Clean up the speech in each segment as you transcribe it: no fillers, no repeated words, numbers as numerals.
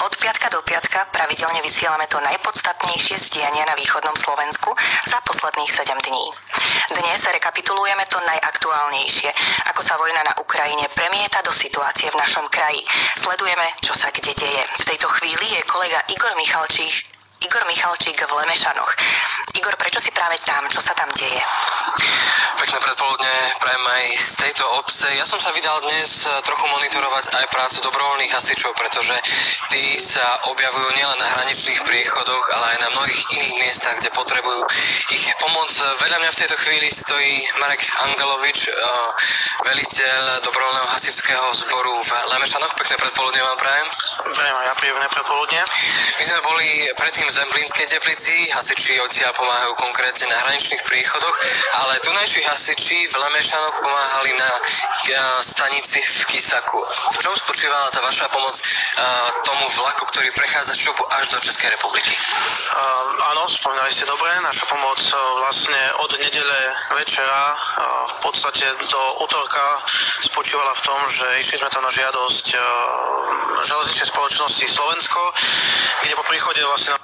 Od piatka do piatka pravidelne vysielame to najpodstatnejšie z diania na východnom Slovensku za posledných 7 dní. Dnes rekapitulujeme to najaktuálnejšie, ako sa vojna na Ukrajine premieta do situácie v našom kraji. Sledujeme, čo sa kde deje. V tejto chvíli je kolega Igor Michalčík v Lemešanoch. Igor, prečo si práve tam? Čo sa tam deje? Pekné predpoludne prajem aj z tejto obce. Ja som sa vydal dnes trochu monitorovať aj prácu dobrovoľných hasičov, pretože tí sa objavujú nielen na hraničných priechodoch, ale aj na mnohých iných miestach, kde potrebujú ich pomoc. Vedľa mňa v tejto chvíli stojí Marek Angelovič, veliteľ dobrovoľného hasičského zboru v Lemešanoch. Pekné predpoludne vám prajem. Prajem aj ja príjemné predpoludne. My sme boli predtým v Zemplínskej Teplici, hasiči odtiaľ pomáhajú konkrétne na hraničných priechodoch, ale tunajší hasiči v Lemešanoch pomáhali na stanici v Kisaku. V čom spočívala tá vaša pomoc tomu vlaku, ktorý prechádza z Čopu až do Českej republiky? Áno, spomínali ste dobre, naša pomoc vlastne od nedele večera v podstate do utorka spočívala v tom, že išli sme tam na žiadosť železničnej spoločnosti Slovensko, kde po príchode vlastne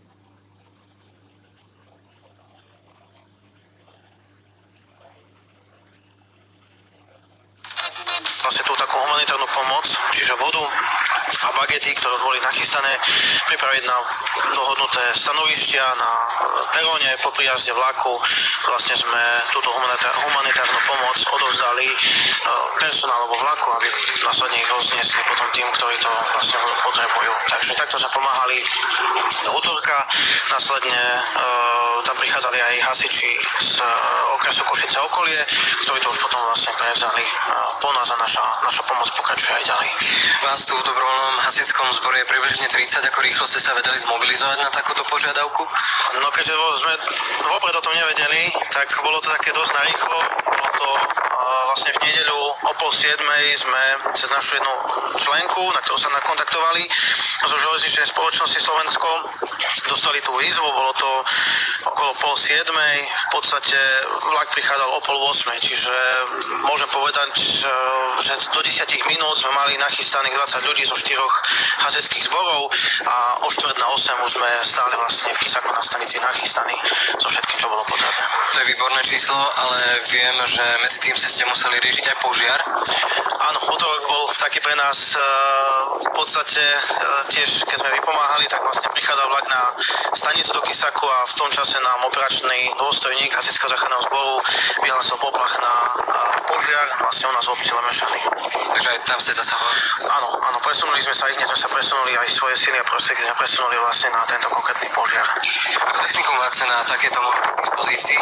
tú takú humanitárnu pomoc, čiže vodu a bagety, ktoré už boli nachystané, pripraviť na dohodnuté stanovištia na peróne po príjazde vlaku. Vlastne sme túto humanitárnu pomoc odovzdali personálu vo vlaku, aby následne ich rozniesli potom tým, ktorí to vlastne potrebujú. Takže takto sme pomáhali do utorka, následne tam prichádzali aj hasiči z okresu Košice okolie, ktorí to už potom vlastne prevzali po nás a naša pomoc pokračuje aj ďalej. Vás tu v dobrovoľnom hasičskom zbore je približne 30, ako rýchlo ste sa vedeli zmobilizovať na takúto požiadavku? No keďže sme vopred o tom nevedeli, tak bolo to také dosť narýchlo. Bolo to vlastne v nedeľu o 6:30 sme cez našu jednu členku, na ktorú sa nakontaktovali zo železničnej spoločnosti Slovensko, dostali tú výzvu, bolo to okolo 6:30, v podstate vlak prichádzal o 7:30, čiže môžem povedať, že do 10 minút sme mali nachystaných 20 ľudí zo 4 hasičských zborov a o 7:45 už sme stáli vlastne v Kisaku na stanici nachystaní so všetkým, čo bolo potrebné. To je výborné číslo, ale viem, že medzi tým ste museli riešiť aj požiar. Áno, utorok bol taký pre nás v podstate tiež, keď sme vypomáhali, tak vlastne prichádzal vlak na stanicu do Kisaku a v tom čase nám operačný dôstojník hasičského záchranného zboru vyhlásil poplach na požiar vlastne u nás v obci Lemešany. Takže aj tam ste zasahovali? Áno, presunuli sme sa, sme sa presunuli aj svoje sily a prostriedky sme presunuli vlastne na tento konkrétny požiar. Ako techniku máte na takéto dispozícii?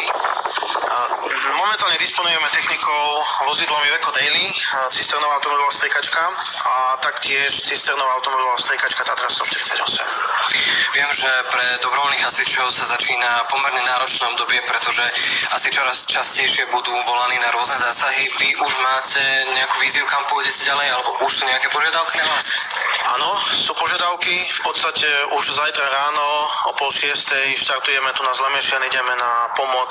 Momentálne disponujeme technikou vozidlom Iveco Daily, cisternová automobilová striekačka a taktiež cisternová automobilová striekačka Tatra 148. Viem, že pre dobrovoľných hasičov sa začína pomerne náročné obdobie, pretože asi čoraz častejšie budú volaní na rôzne zásahy. Vy už máte nejakú víziu, kam pôjdete ďalej, alebo už sú nejaké požiadavky na vás? Áno, sú požiadavky. V podstate už zajtra ráno o 5:30 štartujeme tu na Lemešan, ideme na pomoc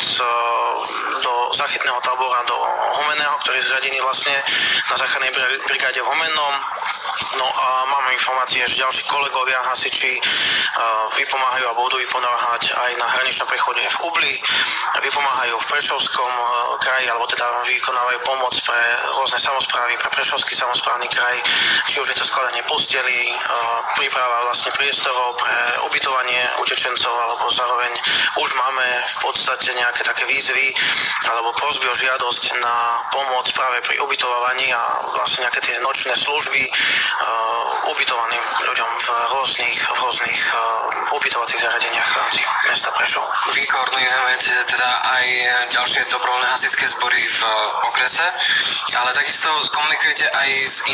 do záchytného tábora do Humenného, ktorý je zriadený vlastne na záchrannej brigáde v Humennom. No a máme informácie, že ďalší kolegovia hasiči vypomáhajú a budú vypomáhať aj na hraničnom prechode v Ubli, vypomáhajú v Prešovskom kraji, alebo teda vykonávajú pomoc pre rôzne samosprávy, pre Prešovský samosprávny kraj, či už je to skladanie posteli, príprava vlastne priestorov pre ubytovanie utečencov, alebo zároveň už máme v podstate nejaké také výzvy alebo prosby o žiadosť na pomoc práve pri ubytovaní a vlastne nejaké tie nočné služby ubytovaným ľuďom v rôznych ubytovacích zariadeniach v rámci mesta Prešov. Vy koordinujete teda aj ďalšie dobrovoľné hasičské zbory v okrese, ale takisto komunikujete aj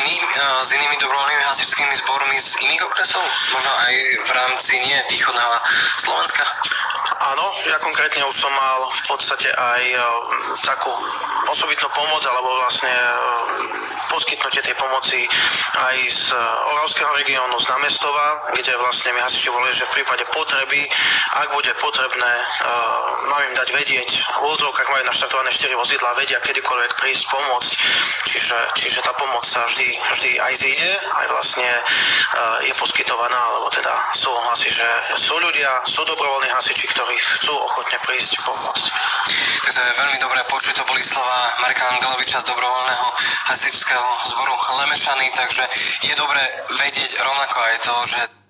s inými dobrovoľnými hasičskými zbormi z iných okresov? Možno aj v rámci východného Slovenska? Áno, ja konkrétne už som mal v podstate aj takú osobitnú pomoc, alebo vlastne poskytnutie tej pomoci aj z Oravského regiónu, z Námestova, kde vlastne mi hasiči volali, že v prípade potreby, ak bude potrebné, mám im dať vedieť, v úvodzovkách majú naštartované 4 vozidlá, vedia kedykoľvek prísť pomôcť, čiže tá pomoc sa vždy aj zíde, aj vlastne je poskytovaná, alebo teda sú hlasy, že sú ľudia, sú dobrovoľní hasiči, ktorí chcú ochotne prísť pomôcť. To je veľmi dobré počuť, to boli slova Marka Angeloviča z dobrovoľného hasičského zboru Lemešany, takže je dobré vedieť rovnako aj to, že